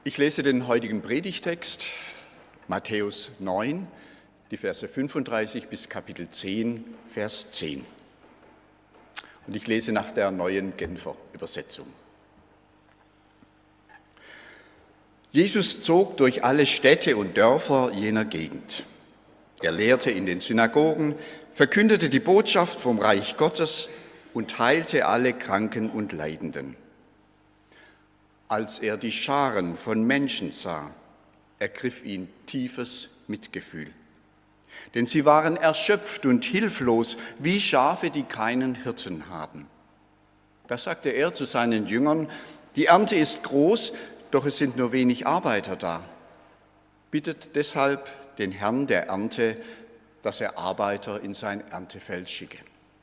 Ich lese den heutigen Predigtext, Matthäus 9, die Verse 35 bis Kapitel 10, Vers 10. Und ich lese nach der neuen Genfer Übersetzung. Jesus zog durch alle Städte und Dörfer jener Gegend. Er lehrte in den Synagogen, verkündete die Botschaft vom Reich Gottes und heilte alle Kranken und Leidenden. Als er die Scharen von Menschen sah, ergriff ihn tiefes Mitgefühl. Denn sie waren erschöpft und hilflos, wie Schafe, die keinen Hirten haben. Da sagte er zu seinen Jüngern: Die Ernte ist groß, doch es sind nur wenig Arbeiter da. Bittet deshalb den Herrn der Ernte, dass er Arbeiter in sein Erntefeld schicke.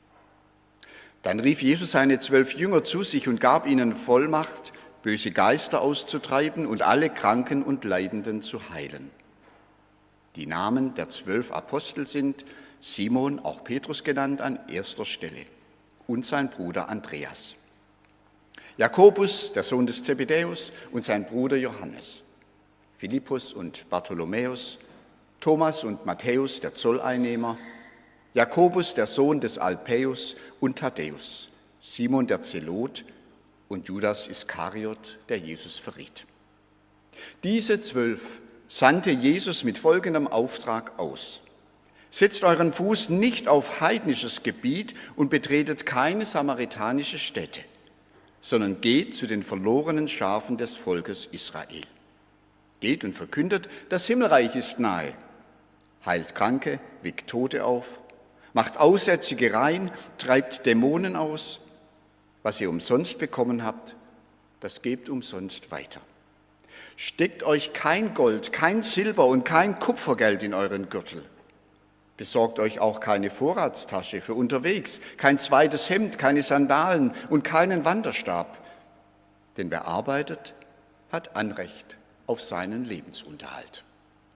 Dann rief Jesus seine 12 Jünger zu sich und gab ihnen Vollmacht, böse Geister auszutreiben und alle Kranken und Leidenden zu heilen. Die Namen der 12 Apostel sind Simon, auch Petrus genannt, an erster Stelle, und sein Bruder Andreas. Jakobus, der Sohn des Zebedäus, und sein Bruder Johannes. Philippus und Bartholomäus, Thomas und Matthäus, der Zolleinnehmer, Jakobus, der Sohn des Alpäus, und Thaddäus, Simon der Zelot und Judas Iskariot, der Jesus verriet. Diese 12 sandte Jesus mit folgendem Auftrag aus: Setzt euren Fuß nicht auf heidnisches Gebiet und betretet keine samaritanische Stätte, sondern geht zu den verlorenen Schafen des Volkes Israel. Geht und verkündet, das Himmelreich ist nahe. Heilt Kranke, weckt Tote auf, macht Aussätzige rein, treibt Dämonen aus. Was ihr umsonst bekommen habt, das gebt umsonst weiter. Steckt euch kein Gold, kein Silber und kein Kupfergeld in euren Gürtel. Besorgt euch auch keine Vorratstasche für unterwegs, kein zweites Hemd, keine Sandalen und keinen Wanderstab. Denn wer arbeitet, hat Anrecht auf seinen Lebensunterhalt.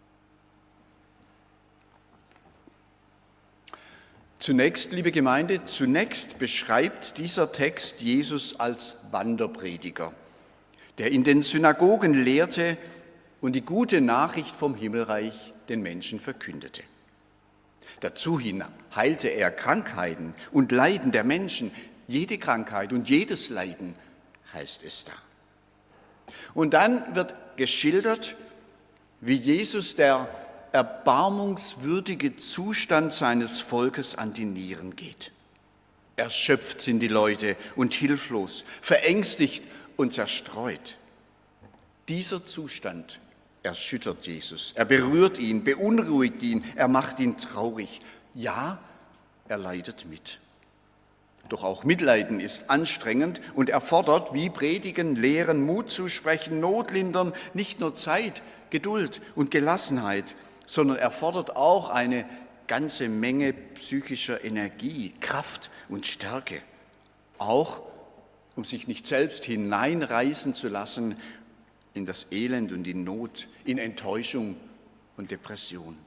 Zunächst, liebe Gemeinde, beschreibt dieser Text Jesus als Wanderprediger, der in den Synagogen lehrte und die gute Nachricht vom Himmelreich den Menschen verkündete. Dazu hin heilte er Krankheiten und Leiden der Menschen, jede Krankheit und jedes Leiden, heißt es da. Und dann wird geschildert, wie Jesus der erbarmungswürdige Zustand seines Volkes an die Nieren geht. Erschöpft sind die Leute und hilflos, verängstigt und zerstreut. Dieser Zustand erschüttert Jesus, er berührt ihn, beunruhigt ihn, er macht ihn traurig. Ja, er leidet mit. Doch auch Mitleiden ist anstrengend und erfordert, wie predigen, lehren, Mut zusprechen, Not lindern, nicht nur Zeit, Geduld und Gelassenheit, sondern erfordert auch eine ganze Menge psychischer Energie, Kraft und Stärke. Auch, um sich nicht selbst hineinreißen zu lassen in das Elend und die Not, in Enttäuschung und Depression.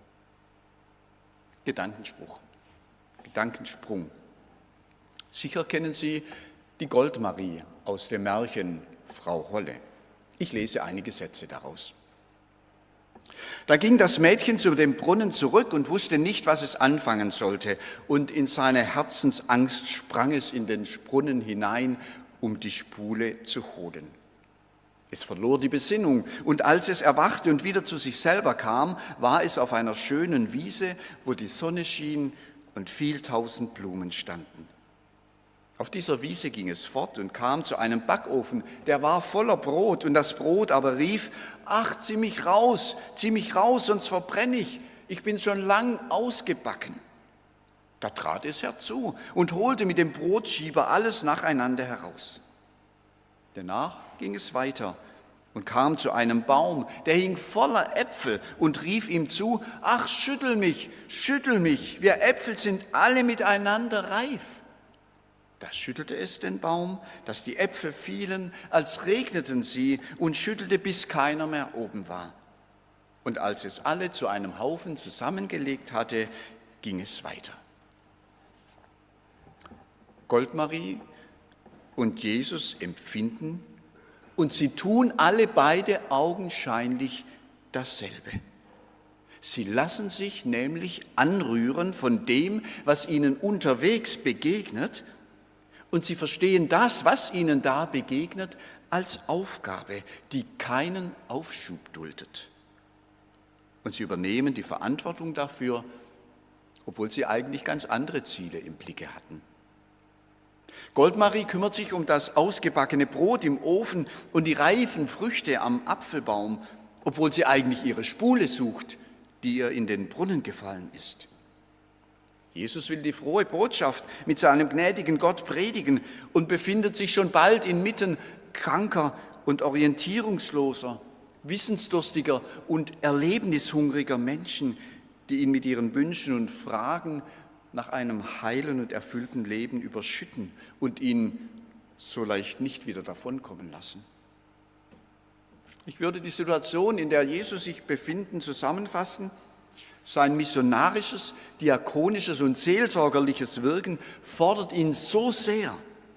Gedankensprung. Sicher kennen Sie die Goldmarie aus dem Märchen Frau Holle. Ich lese einige Sätze daraus. Da ging das Mädchen zu dem Brunnen zurück und wusste nicht, was es anfangen sollte. Und in seiner Herzensangst sprang es in den Brunnen hinein, um die Spule zu holen. Es verlor die Besinnung und als es erwachte und wieder zu sich selber kam, war es auf einer schönen Wiese, wo die Sonne schien und viel tausend Blumen standen. Auf dieser Wiese ging es fort und kam zu einem Backofen, der war voller Brot, und das Brot aber rief: Ach, zieh mich raus, sonst verbrenne ich, ich bin schon lang ausgebacken. Da trat es herzu und holte mit dem Brotschieber alles nacheinander heraus. Danach ging es weiter und kam zu einem Baum, der hing voller Äpfel, und rief ihm zu: Ach, schüttel mich, wir Äpfel sind alle miteinander reif. Da schüttelte es den Baum, dass die Äpfel fielen, als regneten sie, und schüttelte, bis keiner mehr oben war. Und als es alle zu einem Haufen zusammengelegt hatte, ging es weiter. Goldmarie und Jesus empfinden Und sie tun alle beide augenscheinlich dasselbe. Sie lassen sich nämlich anrühren von dem, was ihnen unterwegs begegnet, und sie verstehen das, was ihnen da begegnet, als Aufgabe, die keinen Aufschub duldet. Und sie übernehmen die Verantwortung dafür, obwohl sie eigentlich ganz andere Ziele im Blicke hatten. Goldmarie kümmert sich um das ausgebackene Brot im Ofen und die reifen Früchte am Apfelbaum, obwohl sie eigentlich ihre Spule sucht, die ihr in den Brunnen gefallen ist. Jesus will die frohe Botschaft mit seinem gnädigen Gott predigen und befindet sich schon bald inmitten kranker und orientierungsloser, wissensdurstiger und erlebnishungriger Menschen, die ihn mit ihren Wünschen und Fragen nach einem heilen und erfüllten Leben überschütten und ihn so leicht nicht wieder davonkommen lassen. Ich würde die Situation, in der Jesus sich befindet, zusammenfassen. Sein missionarisches, diakonisches und seelsorgerliches Wirken fordert ihn so sehr,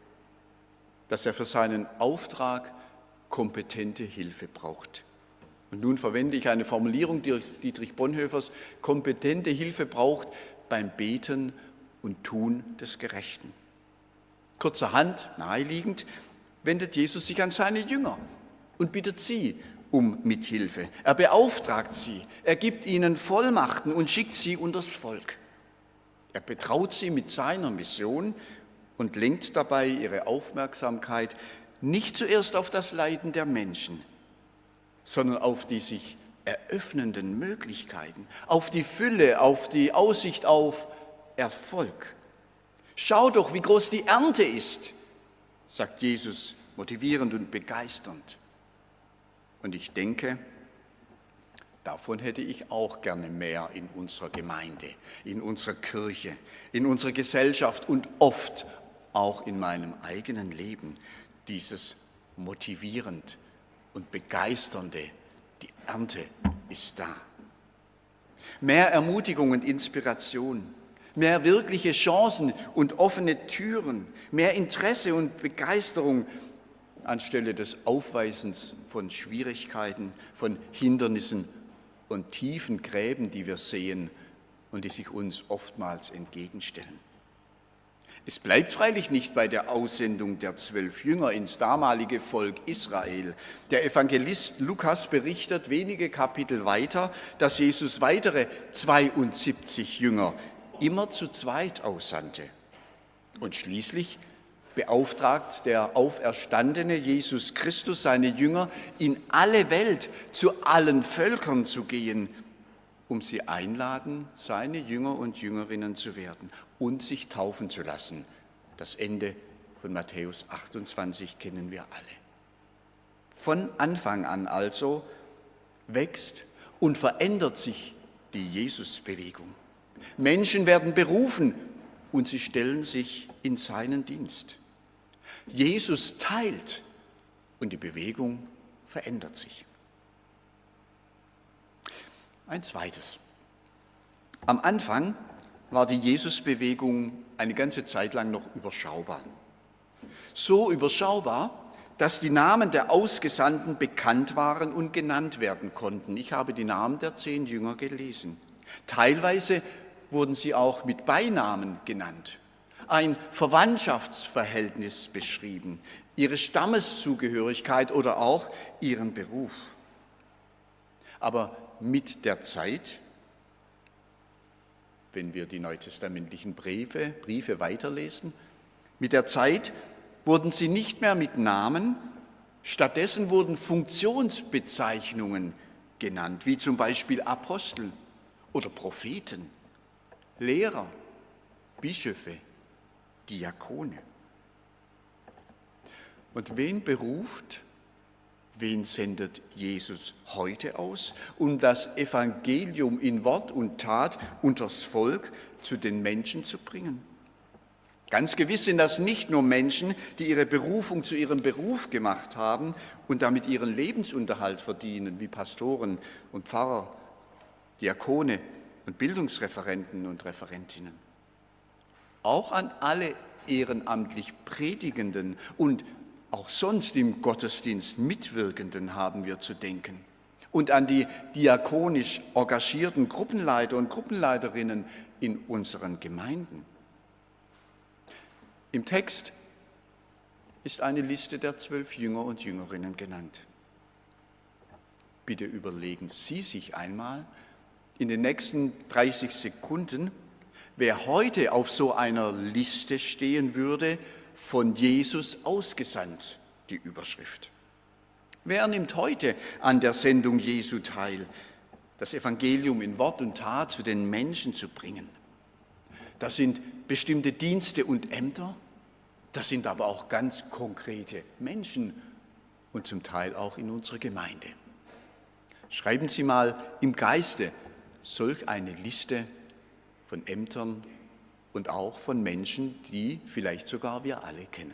dass er für seinen Auftrag kompetente Hilfe braucht. Und nun verwende ich eine Formulierung Dietrich Bonhoeffers: kompetente Hilfe braucht beim Beten und Tun des Gerechten. Kurzerhand, naheliegend, wendet Jesus sich an seine Jünger und bittet sie um Mithilfe. Er beauftragt sie, er gibt ihnen Vollmachten und schickt sie unters Volk. Er betraut sie mit seiner Mission und lenkt dabei ihre Aufmerksamkeit nicht zuerst auf das Leiden der Menschen, sondern auf die sich eröffnenden Möglichkeiten, auf die Fülle, auf die Aussicht auf Erfolg. Schau doch, wie groß die Ernte ist, sagt Jesus motivierend und begeisternd. Und ich denke, davon hätte ich auch gerne mehr in unserer Gemeinde, in unserer Kirche, in unserer Gesellschaft und oft auch in meinem eigenen Leben. Dieses motivierend und begeisternde, die Ernte ist da. Mehr Ermutigung und Inspiration, mehr wirkliche Chancen und offene Türen, mehr Interesse und Begeisterung anstelle des Aufweisens von Schwierigkeiten, von Hindernissen und tiefen Gräben, die wir sehen und die sich uns oftmals entgegenstellen. Es bleibt freilich nicht bei der Aussendung der 12 Jünger ins damalige Volk Israel. Der Evangelist Lukas berichtet wenige Kapitel weiter, dass Jesus weitere 72 Jünger immer zu zweit aussandte. Und schließlich beauftragt der auferstandene Jesus Christus seine Jünger, in alle Welt, zu allen Völkern zu gehen, um sie einladen, seine Jünger und Jüngerinnen zu werden und sich taufen zu lassen. Das Ende von Matthäus 28 kennen wir alle. Von Anfang an also wächst und verändert sich die Jesusbewegung. Menschen werden berufen und sie stellen sich in seinen Dienst. Jesus teilt und die Bewegung verändert sich. Ein zweites. Am Anfang war die Jesusbewegung eine ganze Zeit lang noch überschaubar. So überschaubar, dass die Namen der Ausgesandten bekannt waren und genannt werden konnten. Ich habe die Namen der 10 Jünger gelesen. Teilweise wurden sie auch mit Beinamen genannt, ein Verwandtschaftsverhältnis beschrieben, ihre Stammeszugehörigkeit oder auch ihren Beruf. Aber mit der Zeit, wenn wir die neutestamentlichen Briefe weiterlesen, mit der Zeit wurden sie nicht mehr mit Namen, stattdessen wurden Funktionsbezeichnungen genannt, wie zum Beispiel Apostel oder Propheten, Lehrer, Bischöfe, Diakone. Und wen beruft, wen sendet Jesus heute aus, um das Evangelium in Wort und Tat unters Volk zu den Menschen zu bringen? Ganz gewiss sind das nicht nur Menschen, die ihre Berufung zu ihrem Beruf gemacht haben und damit ihren Lebensunterhalt verdienen, wie Pastoren und Pfarrer, Diakone und Bildungsreferenten und Referentinnen. Auch an alle ehrenamtlich Predigenden und auch sonst im Gottesdienst Mitwirkenden haben wir zu denken. Und an die diakonisch engagierten Gruppenleiter und Gruppenleiterinnen in unseren Gemeinden. Im Text ist eine Liste der 12 Jünger und Jüngerinnen genannt. Bitte überlegen Sie sich einmal in den nächsten 30 Sekunden, wer heute auf so einer Liste stehen würde, von Jesus ausgesandt, die Überschrift. Wer nimmt heute an der Sendung Jesu teil, das Evangelium in Wort und Tat zu den Menschen zu bringen? Das sind bestimmte Dienste und Ämter, das sind aber auch ganz konkrete Menschen und zum Teil auch in unserer Gemeinde. Schreiben Sie mal im Geiste solch eine Liste von Ämtern und auch von Menschen, die vielleicht sogar wir alle kennen.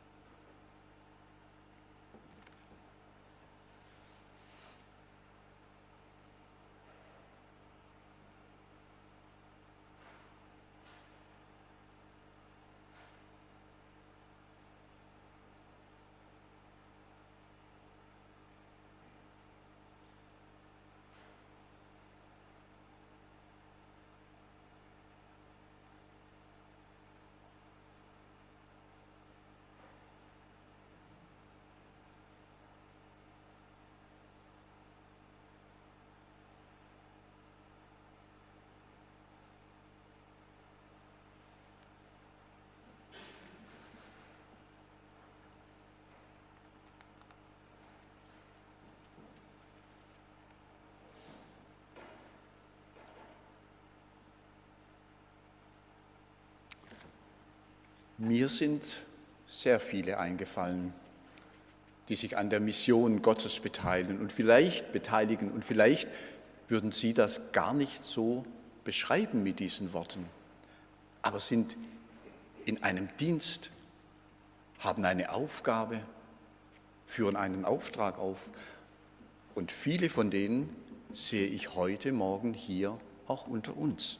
Mir sind sehr viele eingefallen, die sich an der Mission Gottes beteiligen und vielleicht würden Sie das gar nicht so beschreiben mit diesen Worten, aber sind in einem Dienst, haben eine Aufgabe, führen einen Auftrag auf und viele von denen sehe ich heute Morgen hier auch unter uns.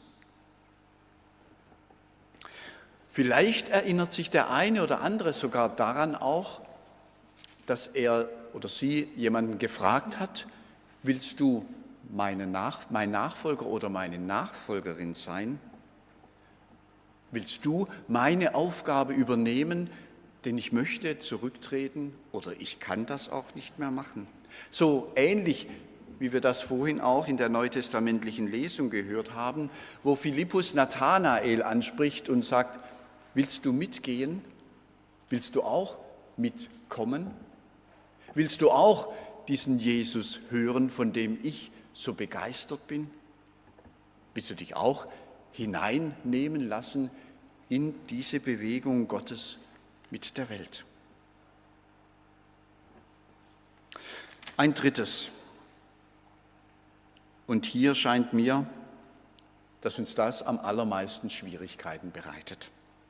Vielleicht erinnert sich der eine oder andere sogar daran auch, dass er oder sie jemanden gefragt hat, willst du mein Nachfolger oder meine Nachfolgerin sein? Willst du meine Aufgabe übernehmen, denn ich möchte zurücktreten oder ich kann das auch nicht mehr machen? So ähnlich wie wir das vorhin auch in der neutestamentlichen Lesung gehört haben, wo Philippus Nathanael anspricht und sagt, willst du mitgehen? Willst du auch mitkommen? Willst du auch diesen Jesus hören, von dem ich so begeistert bin? Willst du dich auch hineinnehmen lassen in diese Bewegung Gottes mit der Welt? Ein drittes. Und hier scheint mir, dass uns das am allermeisten Schwierigkeiten bereitet.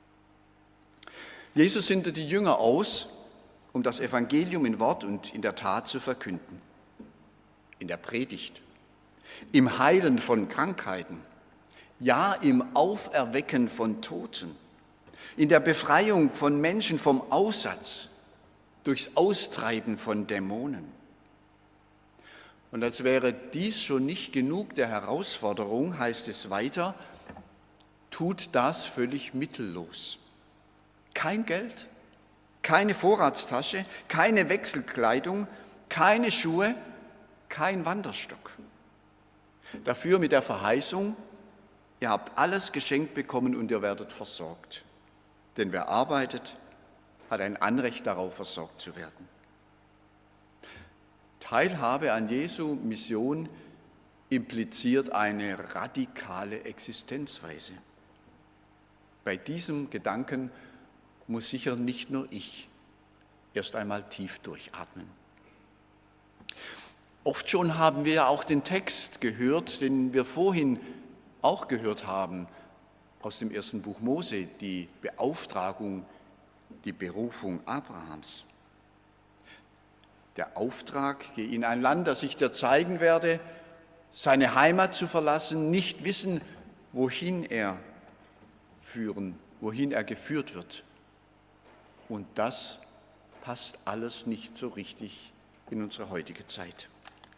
Jesus sendet die Jünger aus, um das Evangelium in Wort und in der Tat zu verkünden. In der Predigt, im Heilen von Krankheiten, ja im Auferwecken von Toten, in der Befreiung von Menschen vom Aussatz, durchs Austreiben von Dämonen. Und als wäre dies schon nicht genug der Herausforderung, heißt es weiter, tut das völlig mittellos. Kein Geld, keine Vorratstasche, keine Wechselkleidung, keine Schuhe, kein Wanderstock. Dafür mit der Verheißung, ihr habt alles geschenkt bekommen und ihr werdet versorgt. Denn wer arbeitet, hat ein Anrecht darauf, versorgt zu werden. Teilhabe an Jesu Mission impliziert eine radikale Existenzweise. Bei diesem Gedanken muss sicher nicht nur ich erst einmal tief durchatmen. Oft schon haben wir ja auch den Text gehört, den wir vorhin auch gehört haben, aus dem ersten Buch Mose, die Beauftragung, die Berufung Abrahams. Der Auftrag, geh in ein Land, das ich dir zeigen werde, seine Heimat zu verlassen, nicht wissen, wohin er geführt wird. Und das passt alles nicht so richtig in unsere heutige Zeit.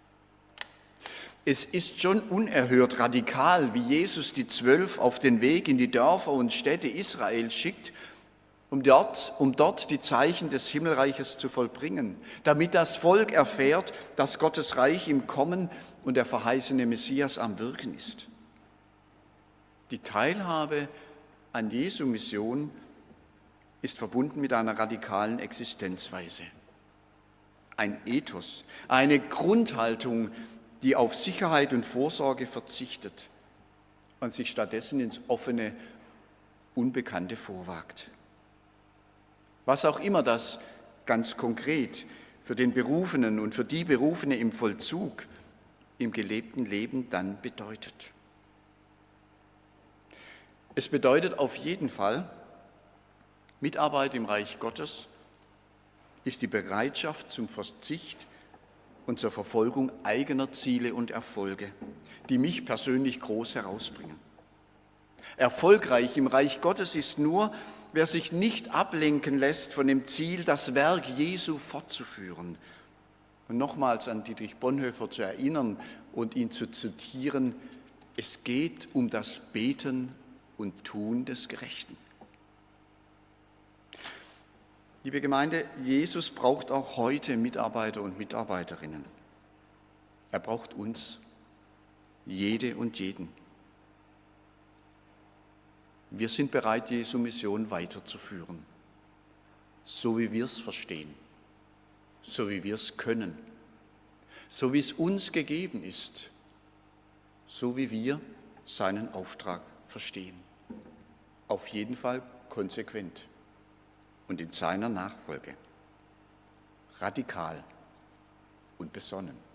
Es ist schon unerhört radikal, wie Jesus die 12 auf den Weg in die Dörfer und Städte Israels schickt, um dort die Zeichen des Himmelreiches zu vollbringen, damit das Volk erfährt, dass Gottes Reich im Kommen und der verheißene Messias am Wirken ist. Die Teilhabe an Jesu Mission ist verbunden mit einer radikalen Existenzweise. Ein Ethos, eine Grundhaltung, die auf Sicherheit und Vorsorge verzichtet und sich stattdessen ins offene, Unbekannte vorwagt. Was auch immer das ganz konkret für den Berufenen und für die Berufene im Vollzug, im gelebten Leben dann bedeutet. Es bedeutet auf jeden Fall, Mitarbeit im Reich Gottes ist die Bereitschaft zum Verzicht und zur Verfolgung eigener Ziele und Erfolge, die mich persönlich groß herausbringen. Erfolgreich im Reich Gottes ist nur, wer sich nicht ablenken lässt von dem Ziel, das Werk Jesu fortzuführen. Und nochmals an Dietrich Bonhoeffer zu erinnern und ihn zu zitieren: Es geht um das Beten und Tun des Gerechten. Liebe Gemeinde, Jesus braucht auch heute Mitarbeiter und Mitarbeiterinnen. Er braucht uns, jede und jeden. Wir sind bereit, Jesu Mission weiterzuführen, so wie wir es verstehen, so wie wir es können, so wie es uns gegeben ist, so wie wir seinen Auftrag verstehen. Auf jeden Fall konsequent und in seiner Nachfolge, radikal und besonnen.